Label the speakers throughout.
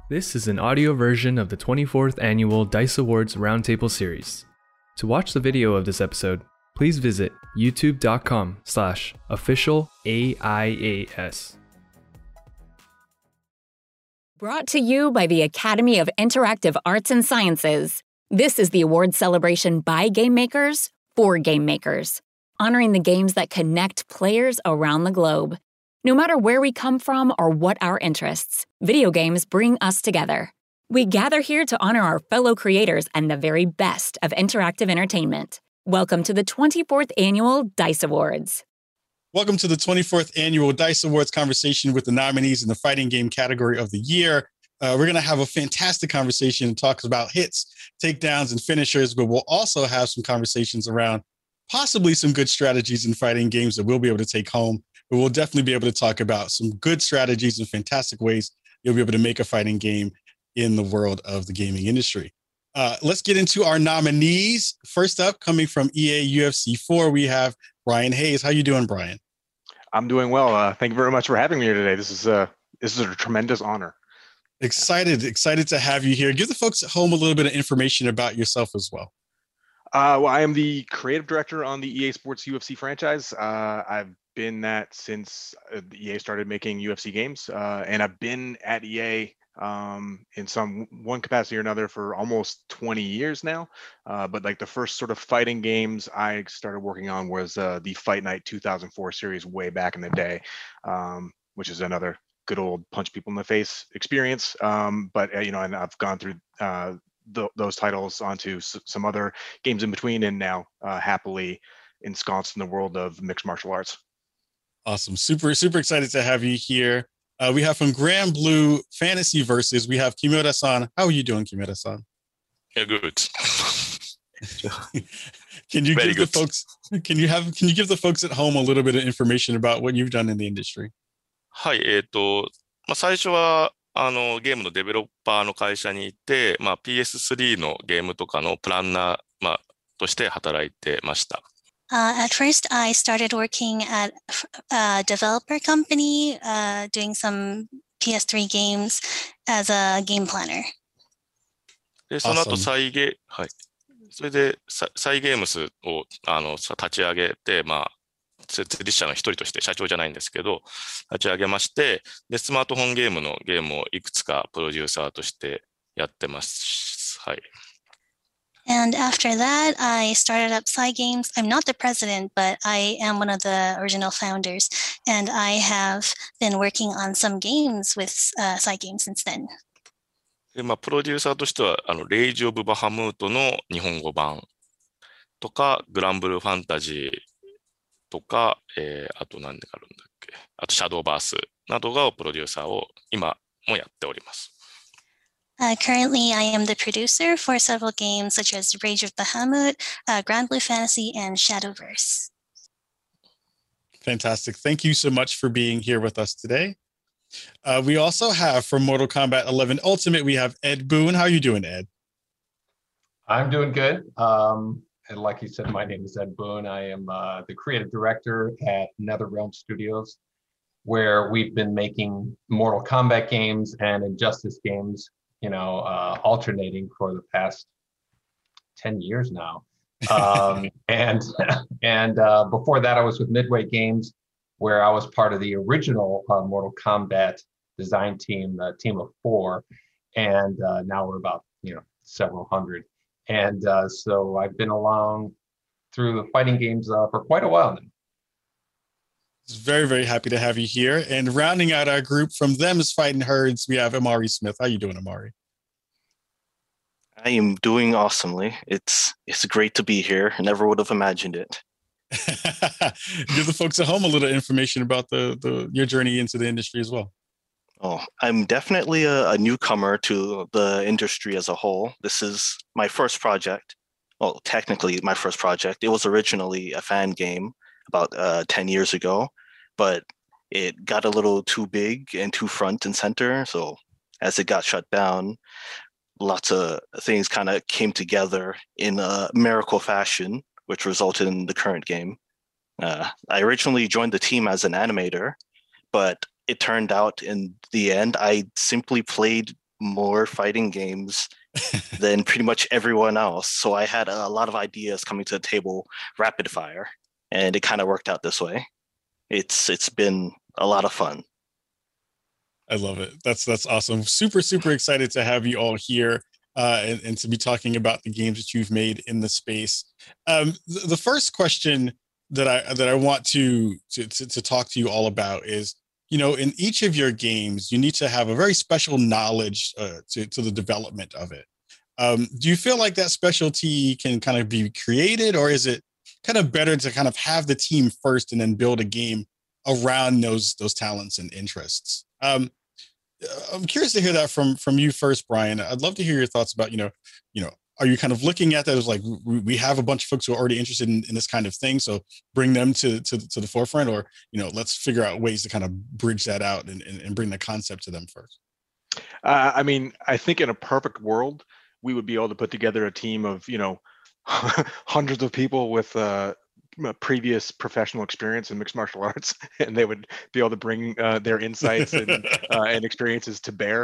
Speaker 1: This is an audio version of the 24th Annual DICE Awards Roundtable Series. To watch the video of this episode, please visit youtube.com/officialAIAS.
Speaker 2: Brought to you by the Academy of Interactive Arts and Sciences. This is the award celebration by game makers for game makers, honoring the games that connect players around the globe. No matter where we come from or what our interests, video games bring us together. We gather here to honor our fellow creators and the very best of interactive entertainment. Welcome to the 24th Annual DICE Awards.
Speaker 3: Welcome to the 24th Annual DICE Awards conversation with the nominees in the fighting game category of the year. We're going to have a fantastic conversation and talk about hits, takedowns, and finishers, but we'll also have some conversations around possibly some good strategies in fighting games that we'll be able to take home. But we'll definitely be able to talk about some good strategies and fantastic ways you'll be able to make a fighting game in the world of the gaming industry. Let's get into our nominees. First up, coming from EA UFC 4, we have Brian Hayes. How you doing, Brian?
Speaker 4: I'm doing well. Thank you very much for having me here today. This is a tremendous honor.
Speaker 3: Excited to have you here. Give the folks at home a little bit of information about yourself as well.
Speaker 4: Well, I am the creative director on the EA Sports UFC franchise. I've been that since EA started making UFC games, and I've been at EA in one capacity or another for almost 20 years now. But like the first sort of fighting games I started working on was the Fight Night 2004 series way back in the day, which is another good old punch people in the face experience. But and I've gone through those titles onto some other games in between, and now happily ensconced in the world of mixed martial arts.
Speaker 3: Awesome. Super excited to have you here. We have from Grand Blue Fantasy Versus, we have Kimura-san. How are you doing, Kimura-san?
Speaker 5: Yeah, good.
Speaker 3: Can you give the folks at home a little bit of information about what you've done in the industry?
Speaker 5: はい、最初はゲームのデベロッパーの会社にいて、PS3 のゲームとかのプランナー、として働いてました。
Speaker 6: At first, I started working at a developer company, doing some PS3 games as a game planner.
Speaker 5: で、その後サイゲームスを立ち上げて、設立者の一人として社長じゃないんですけど、立ち上げまして、で、スマートフォンゲームのゲームをいくつかプロデューサーとしてやってます。はい。
Speaker 6: And after that, I started up Cygames. I'm not the president, but I am one of the original founders. And I have been working on some games with Cygames since then.
Speaker 5: で、プロデューサーとしては、レイジ・オブ・バハムートの日本語版とか、グランブルー・ファンタジーとか、あと何であるんだっけ、あとシャドーバースなどがプロデューサーを今もやっております。
Speaker 6: Currently, I am the producer for several games such as Rage of Bahamut, Grand Blue Fantasy, and Shadowverse.
Speaker 3: Fantastic. Thank you so much for being here with us today. We also have from Mortal Kombat 11 Ultimate, we have Ed Boon. How are you doing, Ed?
Speaker 7: I'm doing good. And like you said, my name is Ed Boon. I am the creative director at NetherRealm Studios, where we've been making Mortal Kombat games and Injustice games, alternating for the past 10 years now. And before that, I was with Midway Games, where I was part of the original Mortal Kombat design team, the team of 4. And now we're about, several hundred. And so I've been along through the fighting games for quite a while now.
Speaker 3: Very, very happy to have you here. And rounding out our group from Them's Fighting Herds, we have Amari Smith. How you doing, Amari?
Speaker 8: I am doing awesomely. It's great to be here. I never would have imagined it.
Speaker 3: Give the folks at home a little information about your journey into the industry as well.
Speaker 8: Oh, I'm definitely a newcomer to the industry as a whole. This is my first project. Well, technically my first project. It was originally a fan game about 10 years ago, but it got a little too big and too front and center. So as it got shut down, lots of things kind of came together in a miracle fashion, which resulted in the current game. I originally joined the team as an animator, but it turned out in the end, I simply played more fighting games than pretty much everyone else. So I had a lot of ideas coming to the table rapid fire, and it kind of worked out this way. It's been a lot of fun.
Speaker 3: I love it. That's awesome. Super, super excited to have you all here and to be talking about the games that you've made in the space. The first question that I want to talk to you all about is, in each of your games, you need to have a very special knowledge to the development of it. Do you feel like that specialty can kind of be created, or is it kind of better to kind of have the team first and then build a game around those talents and interests? I'm curious to hear that from you first, Brian. I'd love to hear your thoughts about, are you kind of looking at that as like, we have a bunch of folks who are already interested in this kind of thing, so bring them to the forefront, or, let's figure out ways to kind of bridge that out and bring the concept to them first?
Speaker 4: I mean, I think in a perfect world, we would be able to put together a team of, hundreds of people with previous professional experience in mixed martial arts, and they would be able to bring their insights and experiences to bear.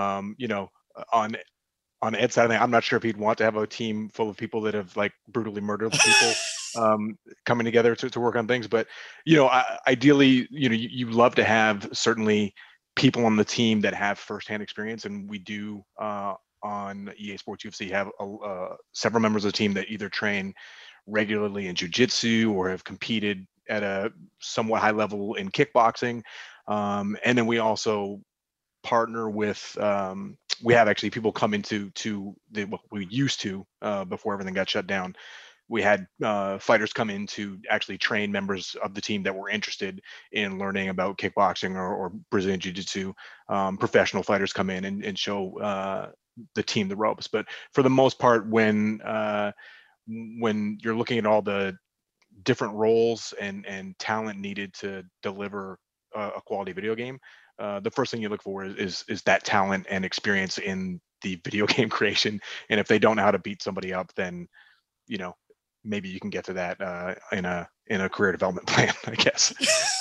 Speaker 4: On Ed's side of things, I'm not sure if he'd want to have a team full of people that have like brutally murdered people coming together to work on things. But, ideally, you love to have certainly people on the team that have firsthand experience. And we do on EA Sports UFC have several members of the team that either train regularly in jiu-jitsu or have competed at a somewhat high level in kickboxing. And then we also partner with, we have actually people come into what we used to before everything got shut down. We had fighters come in to actually train members of the team that were interested in learning about kickboxing or Brazilian jiu-jitsu. Professional fighters come in and show the team the ropes. But for the most part, when you're looking at all the different roles and talent needed to deliver a quality video game, the first thing you look for is that talent and experience in the video game creation. And if they don't know how to beat somebody up, then maybe you can get to that in a career development plan, I guess.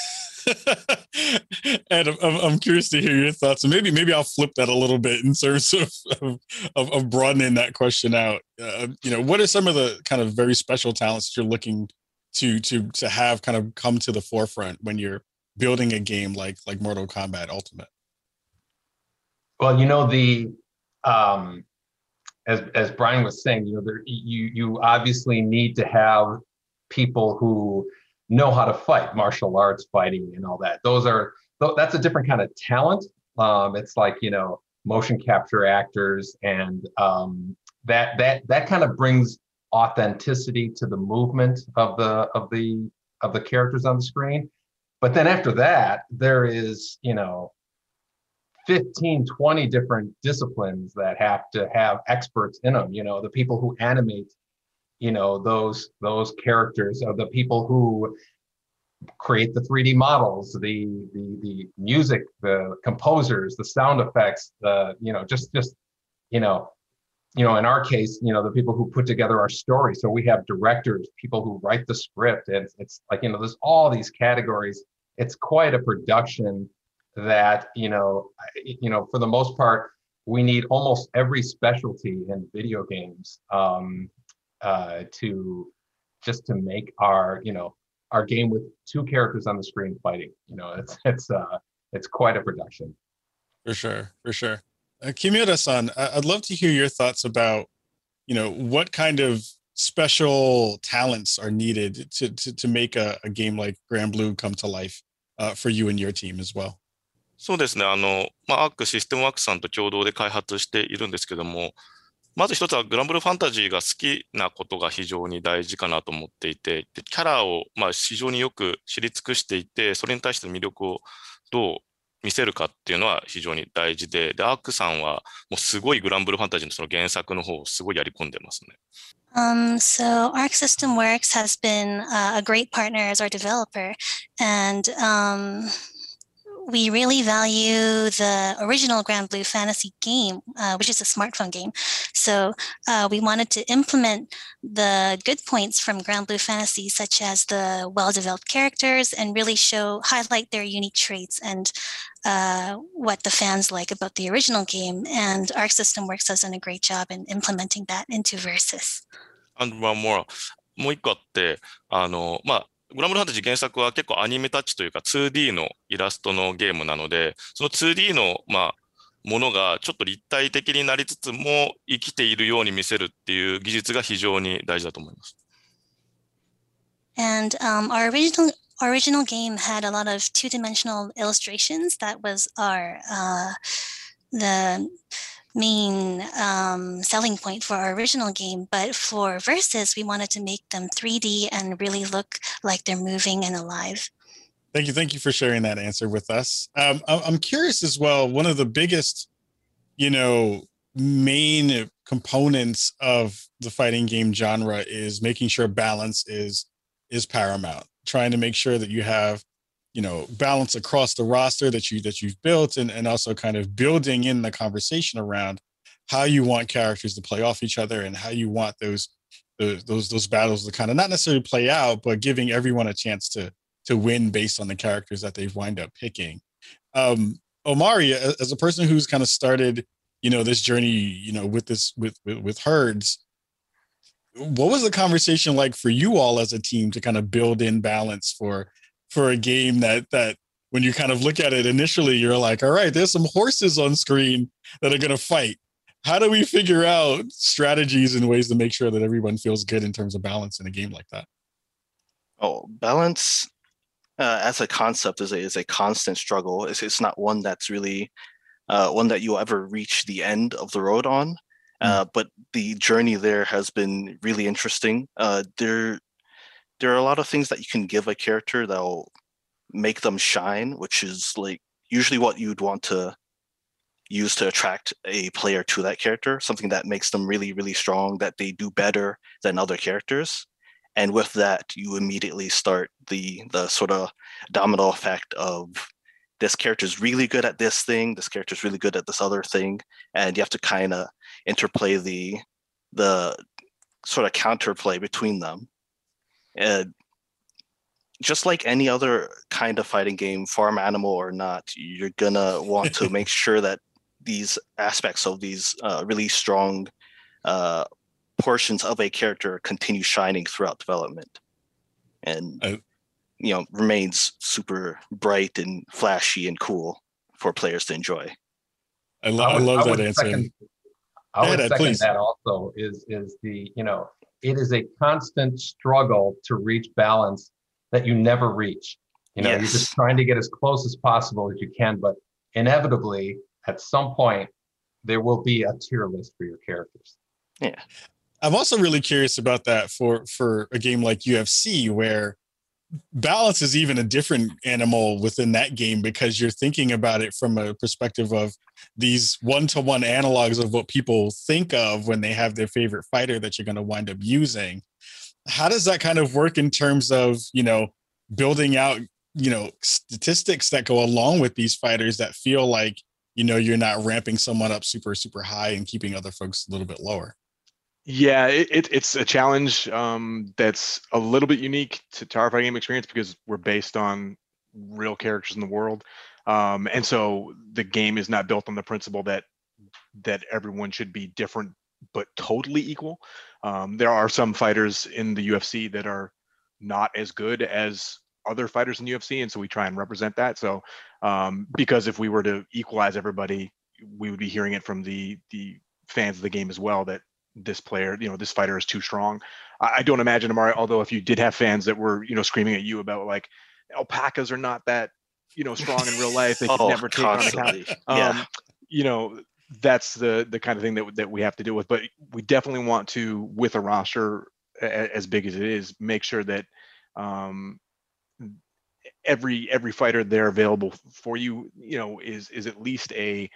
Speaker 3: And I'm curious to hear your thoughts, and maybe I'll flip that a little bit in terms of broadening that question out. What are some of the kind of very special talents that you're looking to have kind of come to the forefront when you're building a game like Mortal Kombat Ultimate?
Speaker 7: Well, as Brian was saying, you obviously need to have people who know how to fight, martial arts, fighting, and all that. That's a different kind of talent. It's like, motion capture actors, and that kind of brings authenticity to the movement of the characters on the screen. But then after that, there is, 15, 20 different disciplines that have to have experts in them. The people who animate, those characters, are the people who create the 3D models, the music, the composers, the sound effects, in our case, the people who put together our story. So we have directors, people who write the script. And it's like, there's all these categories. It's quite a production that, for the most part, we need almost every specialty in video games to make our game with two characters on the screen fighting. It's quite a production.
Speaker 3: For sure. Kimura-san, I'd love to hear your thoughts about, what kind of special talents are needed to make a game like Granblue come to life for you and your team as well.
Speaker 5: そうですね。アークシステムワークスさんと共同で開発しているんですけども、まず一つはグランブルーファンタジーが好きなことが非常に大事かなと思っていて、でキャラを非常によく知り尽くしていて、それに対しての魅力をどう見せるかっていうのは非常に大事で、アークさんはもうすごいグランブルーファンタジーのその原作の方をすごいやり込んでますね。
Speaker 6: So Arc System Works has been a great partner as our developer, and we really value the original Grand Blue Fantasy game, which is a smartphone game. So we wanted to implement the good points from Grand Blue Fantasy, such as the well-developed characters, and really highlight their unique traits and what the fans like about the original game. And Arc System Works has done a great job in implementing that into Versus.
Speaker 5: And one more. もう一個あって、グランブルファンタジー原作は結構アニメタッチというか 2D のイラストのゲームなので、その 2D の、ものがちょっと立体的になりつつも生きているように見せるっていう技術が非常に大事だと思います。
Speaker 6: And our original game had a lot of two-dimensional illustrations. That was the main selling point for our original game. But for Versus, we wanted to make them 3D and really look like they're moving and alive.
Speaker 3: Thank you for sharing that answer with us. I'm curious as well. One of the biggest, main components of the fighting game genre is making sure balance is paramount. Trying to make sure that you have, balance across the roster that you've built, and also kind of building in the conversation around how you want characters to play off each other and how you want those battles to kind of not necessarily play out, but giving everyone a chance to win based on the characters that they've wind up picking. Omari, as a person who's kind of started, this journey, with Herds, what was the conversation like for you all as a team to kind of build in balance for a game that when you kind of look at it initially, you're like, all right, there's some horses on screen that are going to fight. How do we figure out strategies and ways to make sure that everyone feels good in terms of balance in a game like that?
Speaker 8: Oh, balance as a concept is a constant struggle. It's not one that's really one that you'll ever reach the end of the road on. But the journey there has been really interesting. There are a lot of things that you can give a character that'll make them shine, which is like usually what you'd want to use to attract a player to that character, something that makes them really, really strong, that they do better than other characters. And with that, you immediately start the sort of domino effect of this character's really good at this thing, this character's really good at this other thing, and you have to kind of interplay the sort of counterplay between them. And just like any other kind of fighting game, farm animal or not, you're gonna want to make sure that these aspects of these really strong portions of a character continue shining throughout development, and remains super bright and flashy and cool for players to enjoy.
Speaker 3: I love that answer.
Speaker 7: I would second that also is the, it is a constant struggle to reach balance that you never reach. Yes. You're just trying to get as close as possible as you can, but inevitably at some point there will be a tier list for your characters.
Speaker 3: Yeah. I'm also really curious about that for a game like UFC, where balance is even a different animal within that game, because you're thinking about it from a perspective of these one-to-one analogs of what people think of when they have their favorite fighter that you're going to wind up using. How does that kind of work in terms of, building out, statistics that go along with these fighters that feel like, you're not ramping someone up super, super high and keeping other folks a little bit lower?
Speaker 4: Yeah, it's a challenge that's a little bit unique to our fighting game experience, because we're based on real characters in the world. And so the game is not built on the principle that everyone should be different but totally equal. There are some fighters in the UFC that are not as good as other fighters in UFC, and so we try and represent that. So because if we were to equalize everybody, we would be hearing it from the fans of the game as well, that this player, this fighter is too strong. I don't imagine, Amari, although if you did have fans that were, screaming at you about like alpacas are not that, strong in real life, they could never take
Speaker 8: constantly.
Speaker 4: on a cow. That's the kind of thing that we have to deal with. But we definitely want to, with a roster as big as it is, make sure that every fighter there available for you, is at least a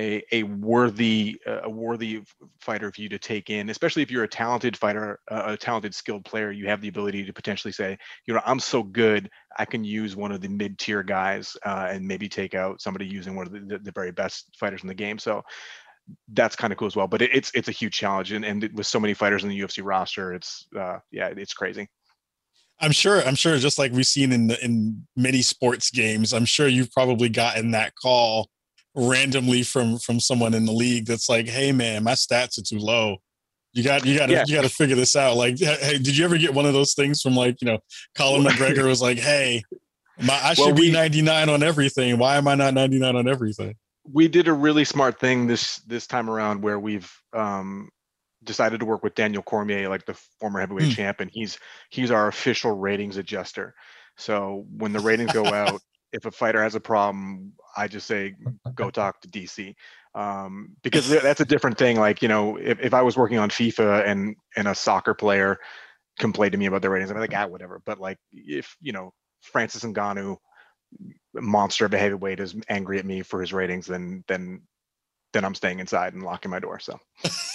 Speaker 4: worthy fighter for you to take in, especially if you're a talented fighter, a talented skilled player. You have the ability to potentially say, I'm so good, I can use one of the mid-tier guys and maybe take out somebody using one of the very best fighters in the game. So that's kind of cool as well. But it's a huge challenge, and with so many fighters in the UFC roster, it's crazy.
Speaker 3: I'm sure just like we've seen in many sports games, I'm sure you've probably gotten that call randomly from someone in the league that's like, hey man, my stats are too low. You got to figure this out. Like, hey, did you ever get one of those things from like, Colin McGregor was like, hey, I should be 99 on everything. Why am I not 99 on everything?
Speaker 4: We did a really smart thing this time around where we've decided to work with Daniel Cormier, like the former heavyweight champ, and he's our official ratings adjuster. So when the ratings go out, if a fighter has a problem, I just say, go talk to DC. Because that's a different thing. Like, if I was working on FIFA and a soccer player complained to me about their ratings, I'd be like, whatever. But like, if, Francis Ngannou, monster of a heavyweight, is angry at me for his ratings, then I'm staying inside and locking my door. So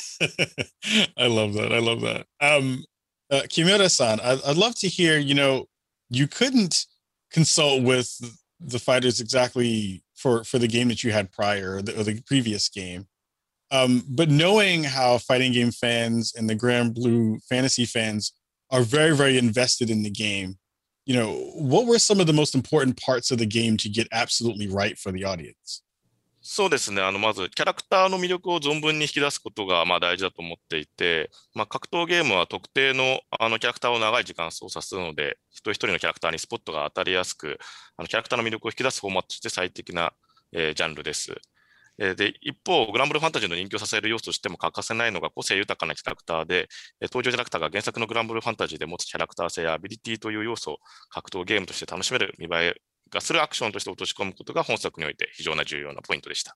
Speaker 3: I love that. Kimura-san, I'd love to hear, you couldn't consult with the fighters exactly for the game that you had prior, or the previous game. But knowing how fighting game fans and the Grand Blue Fantasy fans are very, very invested in the game, what were some of the most important parts of the game to get absolutely right for the audience?
Speaker 5: そうですね。まず、キャラクターの魅力を存分に引き出すことが、大事だと思っていて、格闘ゲームは特定の、キャラクターを長い時間操作するので、一人一人のキャラクターにスポットが当たりやすく、キャラクターの魅力を引き出すフォーマットとして最適な、ジャンルです。で、一方、グランブルーファンタジーの人気を支える要素としても欠かせないのが個性豊かなキャラクターで、登場キャラクターが原作のグランブルーファンタジーで持つキャラクター性やアビリティという要素を格闘ゲームとして楽しめる見栄えがするアクションとして落とし込むことが本作において非常な重要なポイントでした。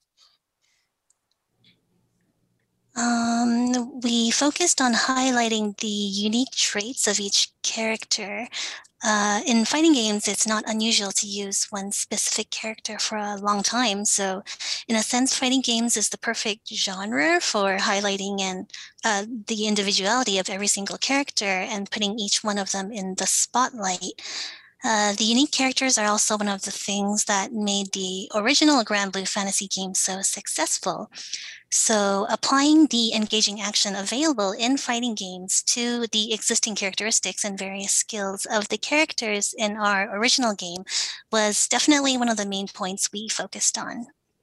Speaker 6: We focused on highlighting the unique traits of each character. In fighting games, it's not unusual to use one specific character for a long time. So in a sense, fighting games is the perfect genre for highlighting the individuality of every single character and putting each one of them in the spotlight. The unique characters are also one of the things that made the original Grand Blue Fantasy game so successful. So applying the engaging action available in fighting games to the existing characteristics and various skills of the characters in our original game was definitely one of the main points we focused on.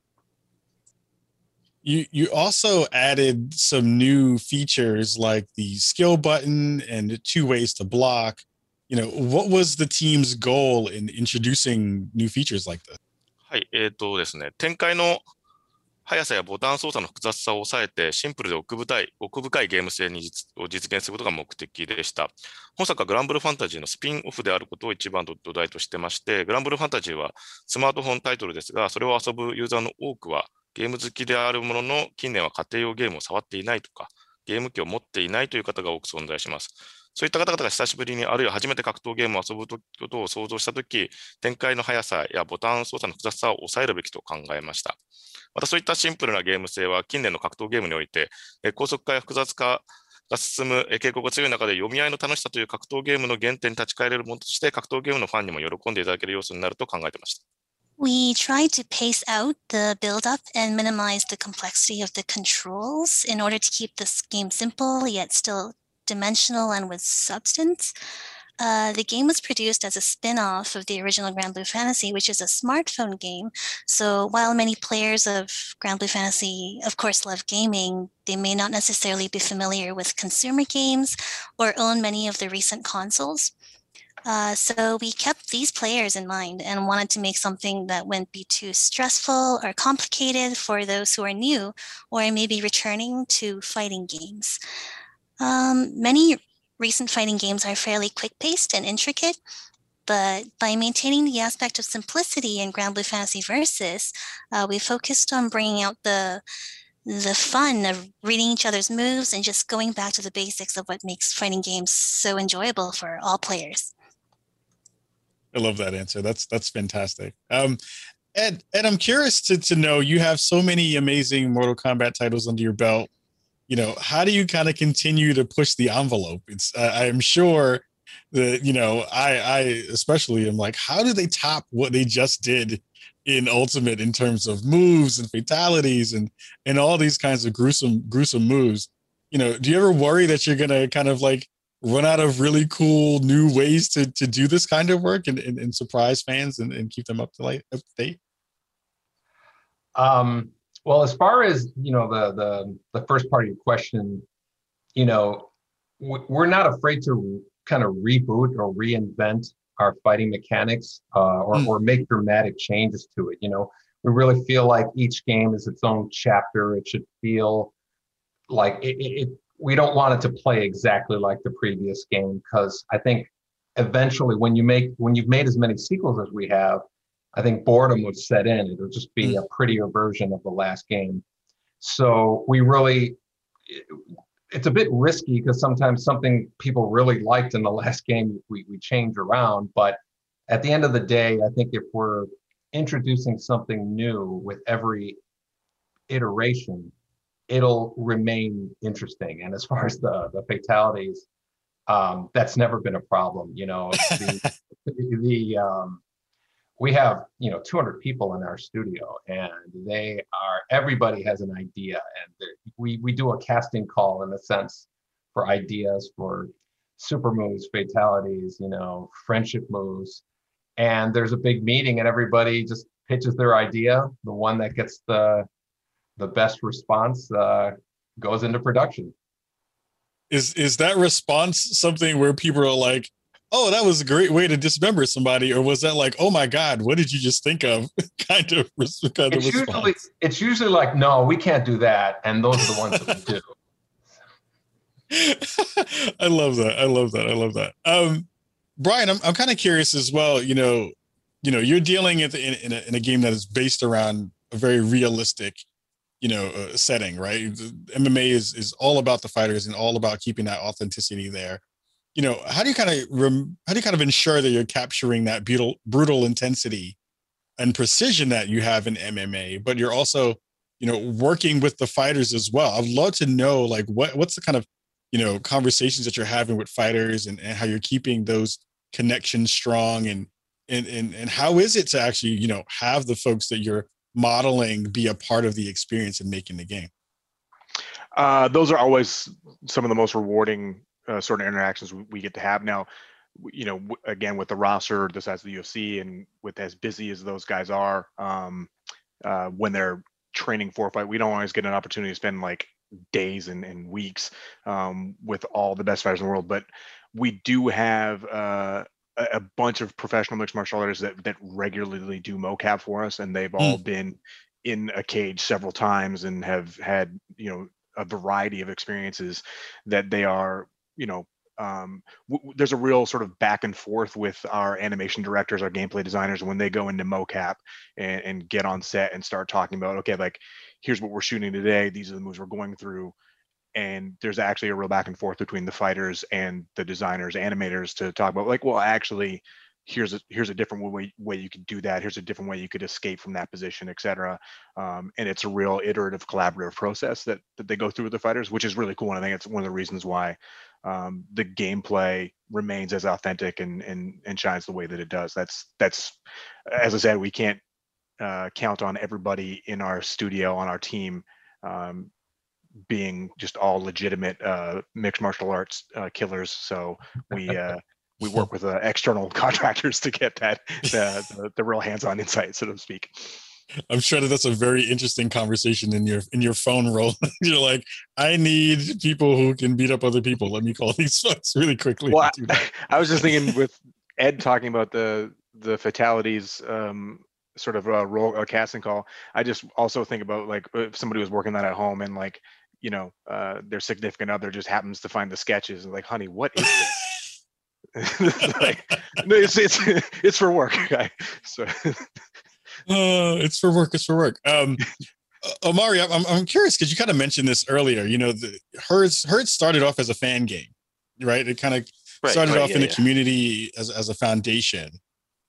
Speaker 3: You also added some new features like the skill button and 2 ways to block. What was the team's goal in introducing new features like this?
Speaker 5: はい、ですね、展開の速さやボタン操作の複雑さを抑えて、シンプルで奥深いゲーム性を実現することが目的でした。本作はグランブルーファンタジーのスピンオフであることを一番土台としてまして、グランブルーファンタジーはスマートフォンタイトルですが、それを遊ぶユーザーの多くはゲーム好きであるものの、近年は家庭用ゲームを触っていないとか、ゲーム機を持っていないという方が多く存在します。そういった方々が久しぶりに、あるいは初めて格闘ゲームを遊ぶことを想像したとき、展開の速さやボタン操作の複雑さを抑えるべきと考えました。またそういったシンプルなゲーム性は近年の格闘ゲームにおいて、高速化や複雑化が進む傾向が強い中で、読み合いの楽しさという格闘ゲームの原点に立ち返れるものとして、格闘ゲームのファンにも喜んでいただける要素になると考えていました。
Speaker 6: We tried to pace out the build-up and minimize the complexity of the controls in order to keep this game simple yet still dimensional and with substance. The game was produced as a spin-off of the original Grand Blue Fantasy, which is a smartphone game. So while many players of Grand Blue Fantasy, of course, love gaming, they may not necessarily be familiar with consumer games or own many of the recent consoles. So we kept these players in mind and wanted to make something that wouldn't be too stressful or complicated for those who are new or maybe returning to fighting games. Many recent fighting games are fairly quick-paced and intricate, but by maintaining the aspect of simplicity in Grand Blue Fantasy Versus, we focused on bringing out the fun of reading each other's moves and just going back to the basics of what makes fighting games so enjoyable for all players.
Speaker 3: I love that answer. That's fantastic. Ed, I'm curious to know, you have so many amazing Mortal Kombat titles under your belt. You know, how do you kind of continue to push the envelope? It's I am sure that, you know, I especially am like, how do they top what they just did in Ultimate in terms of moves and fatalities and all these kinds of gruesome moves? You know, do you ever worry that you're gonna kind of like run out of really cool new ways to do this kind of work and surprise fans and keep them up to date?
Speaker 7: Well, as far as, you know, the first part of your question, you know, we're not afraid to kind of reboot or reinvent our fighting mechanics or make dramatic changes to it. You know, we really feel like each game is its own chapter. It should feel like we don't want it to play exactly like the previous game, because I think eventually when you've made as many sequels as we have, I think boredom would set in. It'll just be a prettier version of the last game. So it's a bit risky, because sometimes something people really liked in the last game, we change around. But at the end of the day, I think if we're introducing something new with every iteration, it'll remain interesting. And as far as the fatalities, that's never been a problem. You know, we have, you know, 200 people in our studio, and everybody has an idea, and we do a casting call in a sense for ideas for super moves, fatalities, you know, friendship moves. And there's a big meeting and everybody just pitches their idea. The one that gets the best response goes into production.
Speaker 3: Is that response something where people are like, oh, that was a great way to dismember somebody? Or was that like, oh my God, what did you just think of? kind of response?
Speaker 7: It's usually like, no, we can't do that. And those are the ones that we do.
Speaker 3: I love that. Brian, I'm kind of curious as well. You know, you're dealing in a game that is based around a very realistic, you know, setting, right? MMA is all about the fighters and all about keeping that authenticity there. You know, how do you kind of ensure that you're capturing that brutal intensity and precision that you have in MMA, but you're also, you know, working with the fighters as well? I'd love to know, like, what's the kind of, you know, conversations that you're having with fighters and how you're keeping those connections strong, and how is it to actually, you know, have the folks that you're modeling be a part of the experience and making the game?
Speaker 4: Those are always some of the most rewarding sort of interactions we get to have. Now, you know, again, with the roster the size of the UFC and with as busy as those guys are, when they're training for a fight, we don't always get an opportunity to spend like days and weeks with all the best fighters in the world. But we do have a bunch of professional mixed martial artists that regularly do mocap for us, and they've all been in a cage several times and have had, you know, a variety of experiences that they are, you know, there's a real sort of back and forth with our animation directors, our gameplay designers, when they go into mocap and get on set and start talking about, okay, like, here's what we're shooting today, these are the moves we're going through. And there's actually a real back and forth between the fighters and the designers, animators, to talk about, like, well, actually, here's a different way you could do that. Here's a different way you could escape from that position, et cetera. And it's a real iterative, collaborative process that they go through with the fighters, which is really cool. And I think it's one of the reasons why the gameplay remains as authentic and shines the way that it does. That's as I said, we can't count on everybody in our studio, on our team, being just all legitimate mixed martial arts killers. So we work with external contractors to get that the real hands-on insight, so to speak.
Speaker 3: I'm sure that's a very interesting conversation in your phone roll. You're like, I need people who can beat up other people. Let me call these folks really quickly.
Speaker 4: Well, I was just thinking with Ed talking about the fatalities, sort of a casting call. I just also think about, like, if somebody was working that at home and, like, you know, their significant other just happens to find the sketches and, like, honey, what is this? Like, no, it's for work. So.
Speaker 3: It's for work. Omari, I'm curious because you kind of mentioned this earlier. You know, Herds started off as a fan game, right? It kind of started off in the community as a foundation.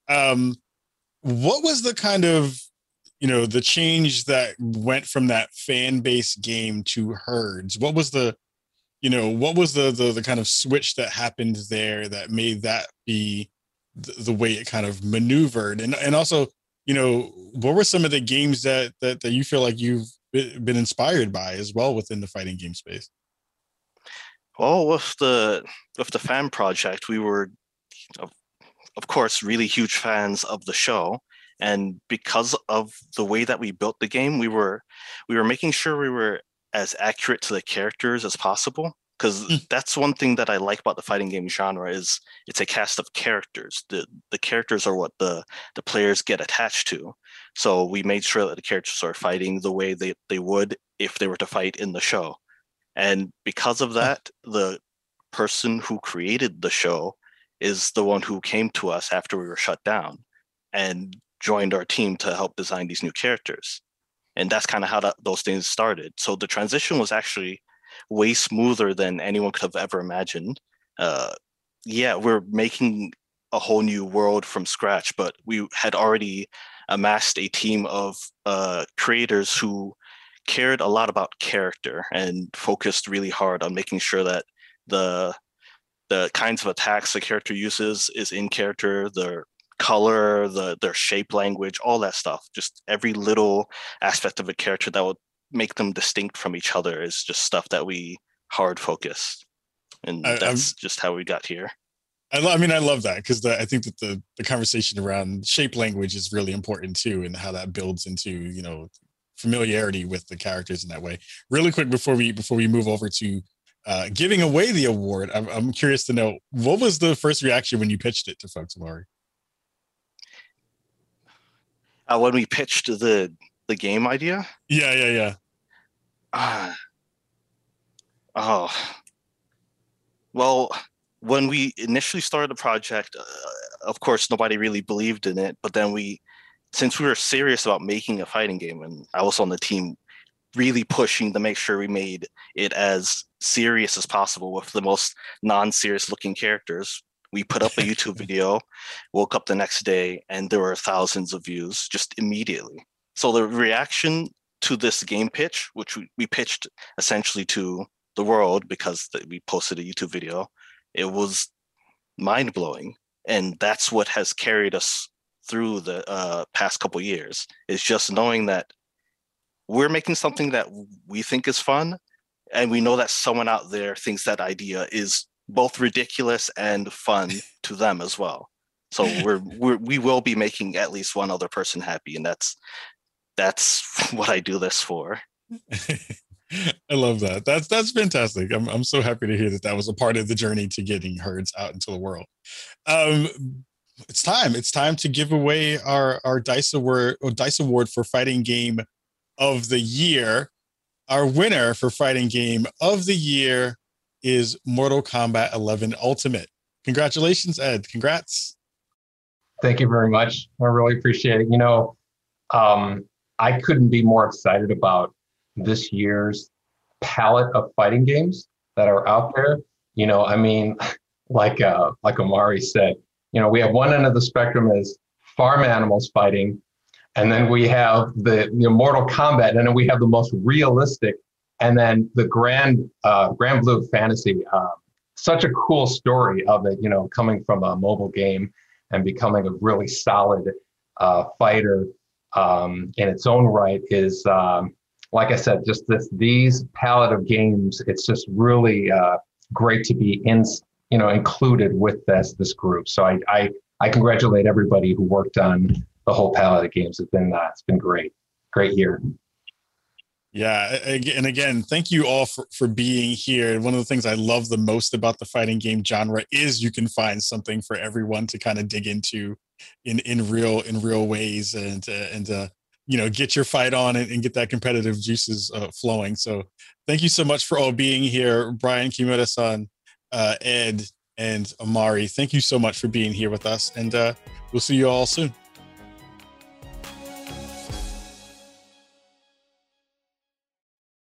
Speaker 3: What was the kind of, the change that went from that fan base game to Herds? What was the kind of switch that happened there that made that be the way it kind of maneuvered? And also, what were some of the games that you feel like you've been inspired by as well within the fighting game space?
Speaker 8: Well, with the fan project, we were, of course, really huge fans of the show. And because of the way that we built the game, we were making sure we were as accurate to the characters as possible. Because that's one thing that I like about the fighting game genre is it's a cast of characters. The characters are what the players get attached to. So we made sure that the characters are fighting the way they would if they were to fight in the show. And because of that, the person who created the show is the one who came to us after we were shut down and joined our team to help design these new characters. And that's kind of how those things started. So the transition was actually way smoother than anyone could have ever imagined. We're making a whole new world from scratch, but we had already amassed a team of creators who cared a lot about character and focused really hard on making sure that the kinds of attacks the character uses is in character, their color, their shape language, all that stuff. Just every little aspect of a character that would make them distinct from each other is just stuff that we hard focused. And that's just how we got here.
Speaker 3: I love that because I think that the conversation around shape language is really important too, and how that builds into, familiarity with the characters in that way. Really quick before we move over to giving away the award, I'm curious to know, what was the first reaction when you pitched it to folks, Amari?
Speaker 8: When we pitched the game idea?
Speaker 3: Yeah.
Speaker 8: Well, when we initially started the project, of course, nobody really believed in it. But then since we were serious about making a fighting game, and I was on the team really pushing to make sure we made it as serious as possible with the most non-serious looking characters, we put up a YouTube video, woke up the next day, and there were thousands of views just immediately. So the reaction to this game pitch, which we pitched essentially to the world because we posted a YouTube video, it was mind-blowing. And that's what has carried us through the past couple of years, is just knowing that we're making something that we think is fun, and we know that someone out there thinks that idea is both ridiculous and fun to them as well. So we will be making at least one other person happy, and that's what I do this for.
Speaker 3: I love that. That's fantastic. I'm so happy to hear that was a part of the journey to getting Herds out into the world. It's time to give away our Dice Award for Fighting Game of the Year. Our winner for Fighting Game of the Year is Mortal Kombat 11 Ultimate. Congratulations, Ed. Congrats.
Speaker 7: Thank you very much. I really appreciate it. I couldn't be more excited about this year's palette of fighting games that are out there. Like Amari said, we have one end of the spectrum is farm animals fighting, and then we have the Mortal Kombat, and then we have the most realistic, and then the Grand Blue Fantasy. Such a cool story of it, coming from a mobile game and becoming a really solid fighter in its own right is, like I said, just these palette of games. It's just really great to be included with this group. So I congratulate everybody who worked on the whole palette of games. It's been great year.
Speaker 3: Yeah, and again, thank you all for being here. One of the things I love the most about the fighting game genre is you can find something for everyone to kind of dig into in real ways and get your fight on and get that competitive juices flowing. So thank you so much for all being here, Brian, Kimura-san, Ed, and Amari. Thank you so much for being here with us, and we'll see you all soon.